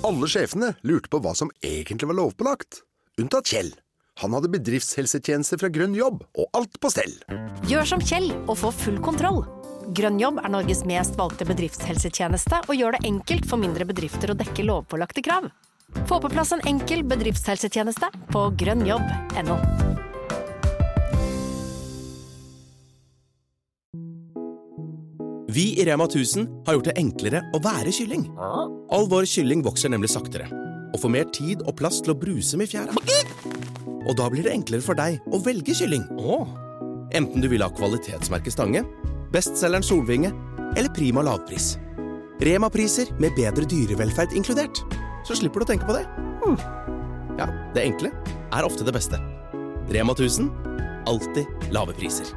Alle sjefene lurte på hva som egentlig var lovpålagt. Unntatt Kjell. Han hadde bedriftshelsetjeneste fra Grønn Jobb, og alt på stell. Gjør som Kjell og få full kontroll. Grønn Jobb Norges mest valgte bedriftshelsetjeneste og gjør det enkelt for mindre bedrifter å dekke lovpålagte krav. Få på plass en enkel bedriftshelsetjeneste på grønnjobb.no. Vi i Rema 1000 har gjort det enklere å være kylling. All vår kylling vokser nemlig saktere, og får mer tid og plass til å bruse med fjæra. Og da blir det enklere for deg å velge kylling. Enten du vil ha kvalitetsmerke Stange, bestselgeren Solvinge, eller Prima lavpris. Rema-priser med bedre dyrevelferd inkludert. Så slipper du å tenke på det. Ja, det enkle er ofte det beste. Rema 1000, alltid lave priser.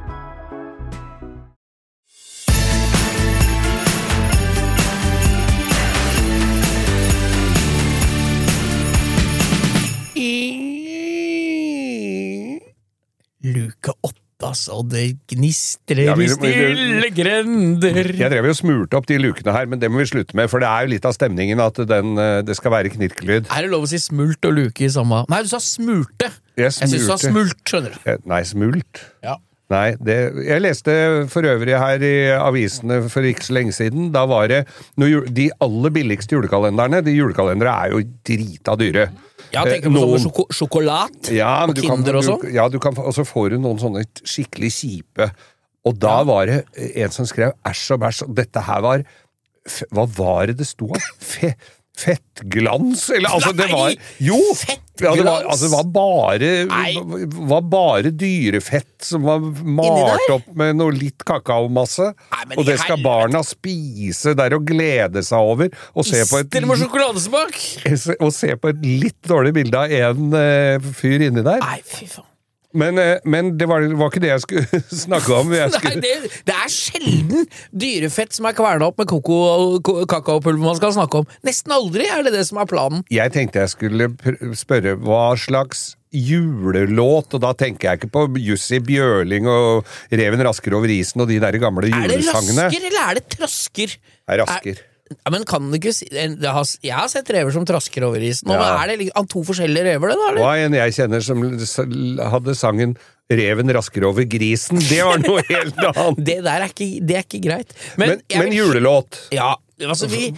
Luke 8, altså, det gnistrer I stille grender. Jeg drev jo smurte opp de lukene her, men det må vi slutte med, for det jo litt av stemningen at det skal være knirkelyd. Det lov å si smult og luke I samme? Nei, du sa smurte. Jeg synes du sa smult, skjønner du. Nei, smult? Ja. Nei, jeg leste for øvrig her I avisene for ikke så lenge siden, da var det de aller billigste julekalenderne, de julekalendere jo drita dyre. Ja, tenker på sånne sjokolade og kinder og sånn. Ja, og så får du noen sånne skikkelig kjipe. Og da var det en som skrev æsj og bæsj, og dette her var, hva var det stod av? Fettglans? Eller, altså, det var, jo! Fettglans? Det var bare dyrefett som var malt opp med noe litt kakaomasse. Og det skal barna spise der og glede seg over. Og se på med sjokoladesmak! Og se på et litt dårlig bilde av en fyr inni der. Nei, fy faen. Men det var ikke det jeg skulle snakke om. Nei, det sjelden dyrefett som kvernet opp med kakaopulver man skal snakke om. Nesten aldri det som planen. Jeg tenkte jeg skulle spørre hva slags julelåt, og da tenker jeg ikke på Jussi Bjørling og Reven rasker over isen og de der gamle julesangene. Det rasker, eller det trasker? Rasker. Ja, men kan du ikke si jeg har sett rever som trasker over isen. Nå det to forskjellige rever, det da? Det var en jeg kjenner som hadde sangen Reven rasker over grisen. Det var noe helt annet. Det der det ikke greit. Men julelåt. Ja, altså vi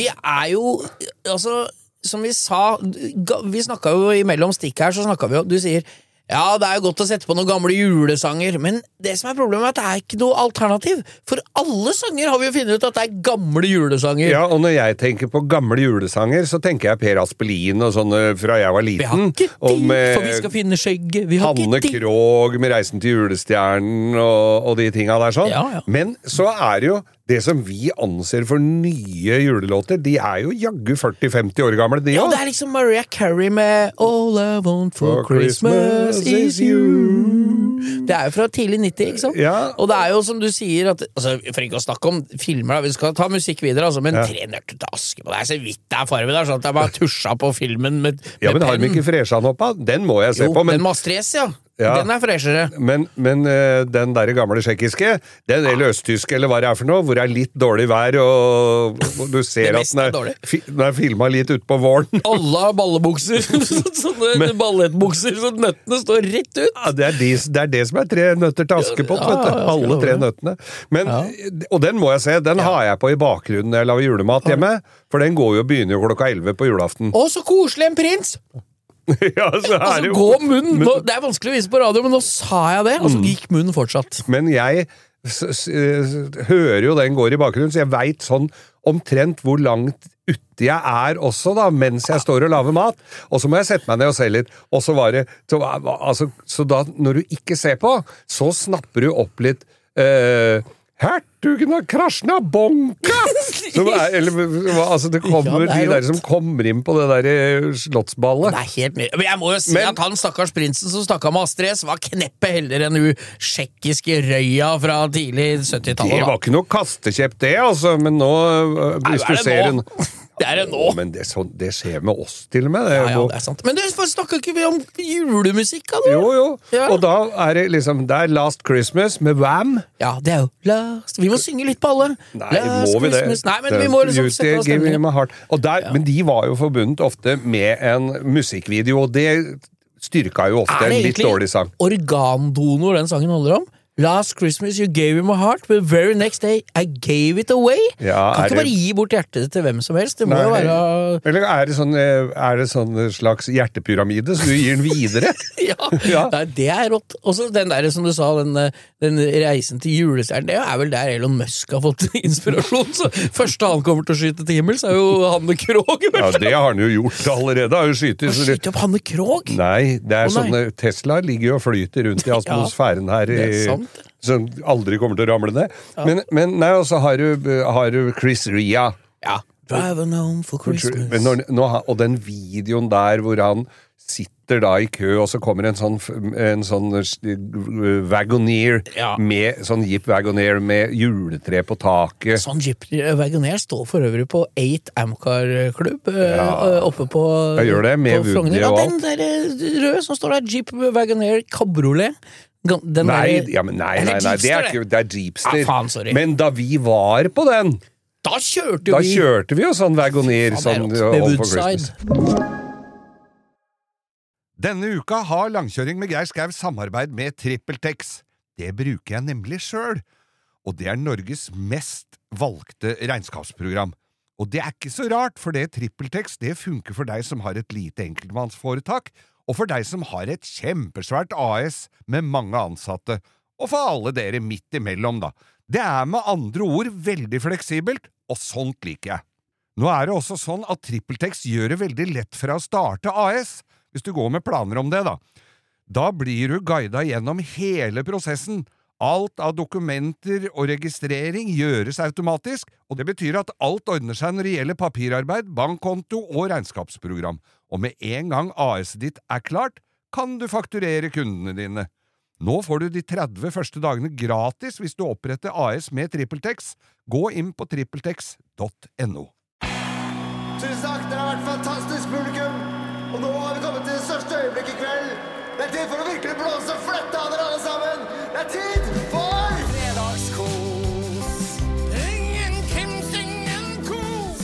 jo altså, som vi sa, vi snakket jo imellom stikk her, så snakket vi jo, du sier ja, det jo godt å sette på noen gamle julesanger, men det som problemet det ikke noe alternativ. For alle sanger har vi jo funnet ut at det gamle julesanger. Ja, og når jeg tenker på gamle julesanger, så tenker jeg Per Aspelin og sånne fra jeg var liten. Vi har ikke tid, for vi skal finne skjegget. Vi har Hanne ikke tid. Krogh med Reisen til julestjernen og de tingene der sånn. Ja. Men så det jo det som vi anser for nye julelåter, de jo jaggu 40-50 år gamle, de også. Ja, det liksom Mariah Carey med All I Want for Christmas is You. Det jo fra tidlig 90, ikke sant? Ja. Og det jo som du sier at, altså, for ikke å snakke om filmer, vi skal ta musikk videre, altså, men Tre nøtter til Askepott, det så vidt det farve der, sånn at jeg bare tusja på filmen med ja, men har de ikke freshan opp av? Den må jeg se på. Men den Mastress, ja. Den freshere. Men den der gamle tsjekkiske, den østtyske, eller hva det for noe, hvor det litt dårlig vær, og du ser at den filmet litt ut på våren. Alle har ballebukser, sånne ballettbukser, så nøttene står rett ut. Ja, det det som Tre nøtter til Askepott, vet du. Alle tre nøttene. Men, og den må jeg se, den har jeg på i bakgrunnen når jeg lager julemat hjemme, for den går jo, begynner jo klokka 11 på julaften. Å, så koselig en prins! Ja, så altså, gå munnen! Det vanskelig å vise på radio, men nå sa jeg det, og så gikk munnen fortsatt. Men jeg hører jo den går i bakgrunnen, så jeg vet sånn omtrent hvor langt ute jeg også da, mens jeg står og laver mat. Og så må jeg sette meg ned og se litt. Og så var det, så da, når du ikke ser på, så snapper du opp litt Hertugen av Krasjna Bonka! Altså, det kommer de der som kommer inn på det der slottsballet. Det helt mye. Men jeg må jo si at han stakkars prinsen som stakk av med Astrid var kneppe heller enn tsjekkiske røya fra tidlig 70-tallet. Det var ikke noe kastekjepp det, altså, men nå, hvis du ser en Det det nå. Men det skjer med oss til og med. Ja, det sant. Men det snakker ikke vi om julemusikk, da? Jo. Ja. Og da det liksom, det Last Christmas med Wham. Ja, det jo Last. Vi må synge litt på alle. Nei, Last må vi det? Christmas. Nei, men vi må liksom sette oss stemningen. Men de var jo forbundet ofte med en musikkvideo, og det styrka jo ofte en litt dårlig sang. Organdonor den sangen holder om? Last Christmas you gave me my heart, but the very next day I gave it away. Ja, kan ikke bare gi bort hjertet til hvem som helst. Det må jo være... Eller det sånn slags hjertepyramide, så du gir den videre? ja. Nei, det rått. Og så den der, som du sa, den reisen til julestjernen, det vel der Elon Musk har fått inspirasjon. Så første han kommer til å skyte til himmel, så jo Hanne Krogh. Ja, det har han jo gjort allerede. Han skyter opp Hanne Krogh? Nei, det sånne Tesla ligger jo og flyter rundt i atmosfæren her som aldri kommer til å ramle ned. Ja. Men nei, og så har du Chris Ria. Ja. Driving home for Christmas. Og den videoen der hvor han sitter da i kø, og så kommer en sånn Wagoneer med sånn Jeep Wagoneer med juletre på taket. Sånn Jeep Wagoneer står for øvrig på 8 Amcar-klubb oppe på jeg gjør det, med Woody og alt. Den der røde som står der, Jeep Wagoneer Cabriolet. Nei, det Jeepster. Faen, sorry. Men da vi var på den, da kjørte vi jo sånn Wagoneer sånn, med Woodside. Denne uka har Langkjøring med Geir Skau samarbeid med TrippelTex. Det bruker jeg nemlig selv. Og det Norges mest valgte regnskapsprogram. Og det ikke så rart, for det TrippelTex det funker for deg som har et lite enkeltmannsforetak, og for deg som har et kjempesvært AS med mange ansatte, og for alle dere midt imellom da. Det med andre ord veldig fleksibelt, og sånt liker jeg. Nå det også sånn at TrippelTex gjør det veldig lett for å starte AS, hvis du går med planer om det da. Da blir du guidet gjennom hele prosessen. Alt av dokumenter og registrering gjøres automatisk, og det betyr at alt ordner seg når det gjelder papirarbeid, bankkonto og regnskapsprogram. Og med en gang AS-et ditt klart, kan du fakturere kundene dine. Nå får du de 30 første dagene gratis hvis du oppretter AS med TrippelTex. Gå inn på trippeltex.no. Tusen takk, dere har vært fantastisk publikum. Og nå har vi kommet til det største øyeblikk i kveld. Det tid for å virkelig blåse fletta av dere alle sammen. Det tid for fredagskos. Ingen Kims, ingen kos.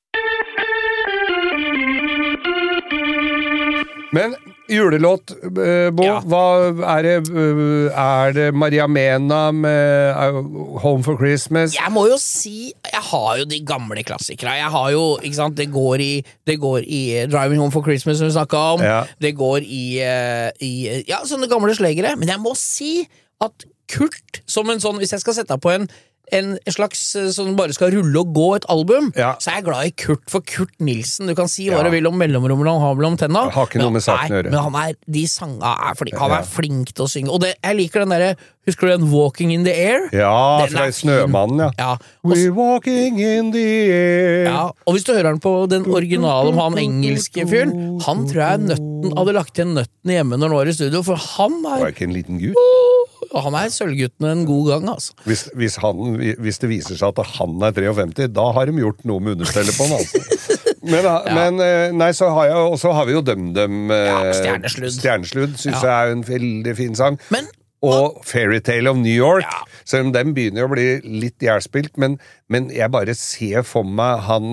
Men julelåt, Bo, hva det Maria Mena med Home for Christmas? Jeg må jo si, jeg har jo de gamle klassikere. Jeg har jo, ikke sant, det går i Driving Home for Christmas som vi snakket om. Ja. Det går i sånne gamle slegere. Men jeg må si at Kurt, som en sånn, hvis jeg skal sette på en slags som bare skal rulle og gå et album, så jeg glad i Kurt, for Kurt Nilsen, du kan si hva du vil om mellomrommene han har mellom tenna, har ikke noe med saken å gjøre. Men de sangene flink, han flink til å synge, og jeg liker den der, husker du den Walking in the Air? Ja, fra Snømannen, We're walking in the air. Ja, og hvis du hører den på den originale om han engelske fyren, han tror jeg hadde lagt igjen nøtten hjemme når han var i studio, for han var ikke en liten gutt. Han sølvgutten en god gang, altså. Hvis det viser seg at han 53, da har de gjort noe med understellet på han, altså. Men så har vi jo DumDum Stjernesludd, synes jeg en veldig fin sang. Og Fairytale of New York, selv om den begynner å bli litt jærspilt, men jeg bare ser for meg han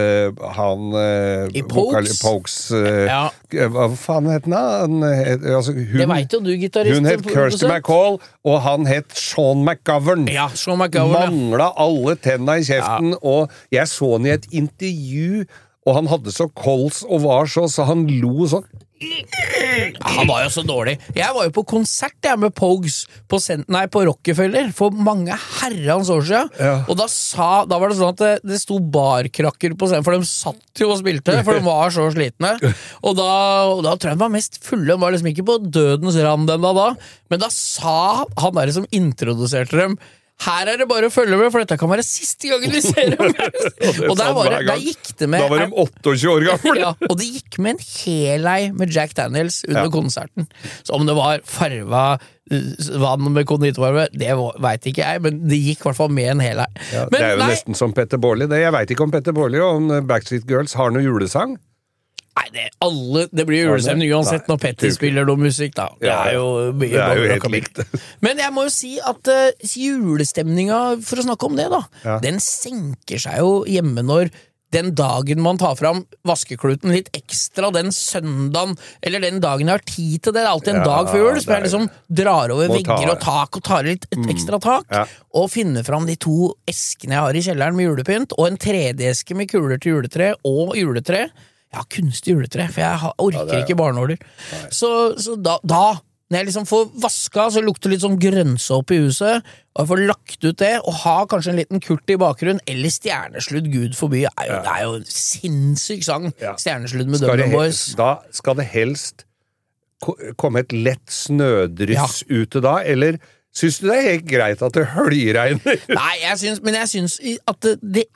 i Pokes, hva faen het han? Det vet jo du, gitarist. Hun het Kirsty MacColl, og han het Sean McGovern. Ja, Sean McGovern. Manglet alle tenna i kjeften, og jeg så han i et intervju, og han hadde så kols og var så han lo sånn. Han var jo så dårlig. Jeg var jo på konsert med Pogues på Rockefeller for mange herrens år siden, og da var det sånn at det sto barkrakker på scenen, for de satt jo og spilte, for de var så slitne, og da tror jeg de var mest fulle. De var liksom ikke på dødens rand enda da, men da sa han der som introduserte dem, her det bare å følge med, for dette kan være siste gangen vi ser dem. Og der gikk det med... Da var de 28 år gamle. Ja, og det gikk med en helei med Jack Daniels under konserten. Så om det var farva vann med konditorvarme, det vet ikke jeg, men det gikk i hvert fall med en helei. Ja, det jo nesten som Petter Baarli. Jeg vet ikke om Petter Baarli og om Backstreet Girls har noe julesang. Nei, det blir julestemning uansett når Petter spiller noe musikk, da. Det jo mye det jo helt likt. Men jeg må jo si at julestemninga, for å snakke om det da, den senker seg jo hjemme når den dagen man tar fram vaskekluten litt ekstra, den søndagen, eller den dagen jeg har tid til det, det alltid en dag før jul, så jeg liksom drar over vegger og tak og tar litt et ekstra tak, og finner fram de 2 eskene jeg har i kjelleren med julepynt, og en 3D-eske med kuler til juletre og juletre. Ja, kunstig juletre, for jeg orker ikke barnåler. Så da, når jeg liksom får vaska, så lukter litt sånn grønnsåpe i huset, og jeg får lagt ut det, og har kanskje en liten kurt i bakgrunnen, eller Stjernesludd, Gud forby, det jo sinnssyk sang, Stjernesludd med Dum Boys. Da skal det helst komme et lett snødryss ute da, eller... Syns du det helt greit at det høljeregner? Nei, jeg syns at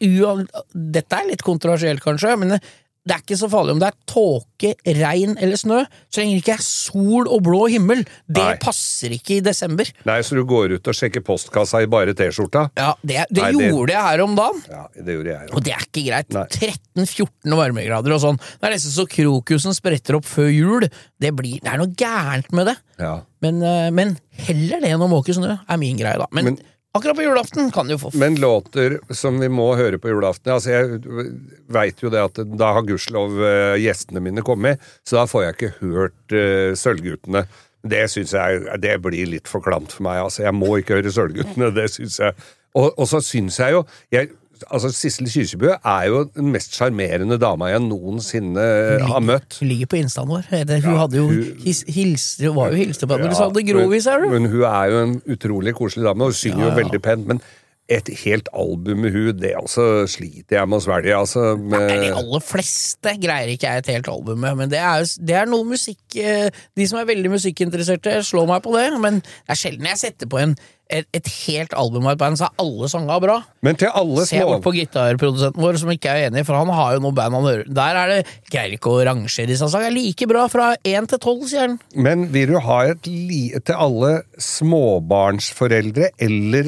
dette litt kontroversielt kanskje, men det ikke så farlig om det tåke, regn eller snø, så lenge det ikke sol og blå himmel. Det passer ikke i desember. Nei, så du går ut og sjekker postkassa i bare t-skjorta? Ja, det gjorde jeg her om dagen. Ja, det gjorde jeg. Og det ikke greit. 13-14 varmegrader og sånn. Det nesten så krokusen spretter opp før jul. Det noe gærent med det. Ja. Men heller det enn å måke snø min greie da. Men akkurat på julaften kan du jo få... Men låter som vi må høre på julaften, altså jeg vet jo det at da har gudskjelov gjestene mine kommet, så da får jeg ikke hørt Sølvguttene. Det synes jeg, det blir litt for klamt for meg, altså jeg må ikke høre Sølvguttene, det synes jeg. Og så synes jeg jo... Altså, Sissel Kyrkjebø jo den mest charmerende dama jeg noensinne har møtt. Hun ligger på instaen vår. Hun hadde jo var jo hilste på henne. Du sa det grovis, du? Men hun jo en utrolig koselig dame, og hun synger jo veldig pent, men et helt album med hun, det altså sliter jeg med å svelge, altså. De aller fleste greier ikke et helt album med, men det noe musikk, de som veldig musikkinteresserte slår meg på det, men det sjelden jeg setter på et helt album av et band, så alle sanger bra. Men til alle Se bort på gitarprodusenten vår, som ikke enig, for han har jo noe band han hører. Der det greier ikke å rangere disse sangene. Like bra fra 1 til 12, sier han. Men vil du ha til alle småbarnsforeldre eller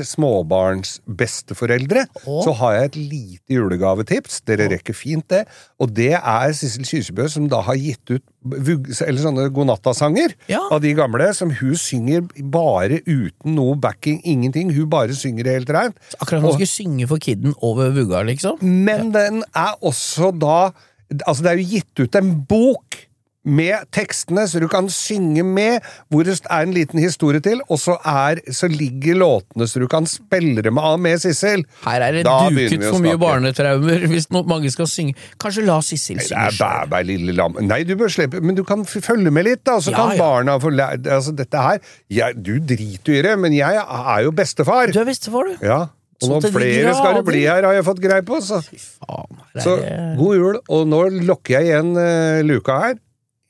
småbarnsbesteforeldre, så har jeg et lite julegavetips. Dere rekker fint det. Og det Sissel Kyrkjebø, som da har gitt ut eller sånne godnattasanger av de gamle, som hun synger bare uten noe backing, ingenting, hun bare synger det helt rent. Akkurat som hun skulle synge for kidden over vugga, liksom. Men den også da, altså det jo gitt ut en bok med tekstene, så du kan synge med, hvor det en liten historie til, og så ligger låtene, så du kan spille dem av med Sissel. Her det duket for mye barnetraumer, hvis mange skal synge. Kanskje la Sissel synge selv. Bæ, lille lam. Nei, du bør slippe, men du kan følge med litt, da, så kan barna få lære, altså dette her, du driter jo i det, men jeg jo bestefar. Du bestefar, du? Ja. Og når flere skal det bli her, har jeg fått grei på, så. Fy faen. Så, god jul, og nå lukker jeg igjen luka her.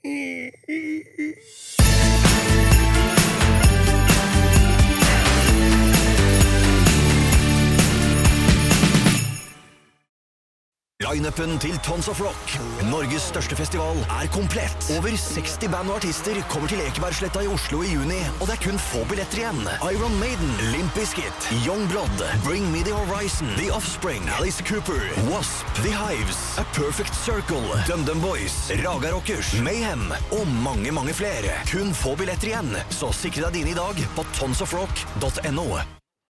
Line-upen til Tons of Rock, Norges største festival, komplett. Over 60 band og artister kommer til Ekebergsletta i Oslo i juni, og det kun få billetter igjen. Iron Maiden, Limp Bizkit, Youngblood, Bring Me The Horizon, The Offspring, Alice Cooper, Wasp, The Hives, A Perfect Circle, Dum Boys, Raga Rockers, Mayhem og mange, mange flere. Kun få billetter igjen, så sikre deg dine i dag på tonsofrock.no.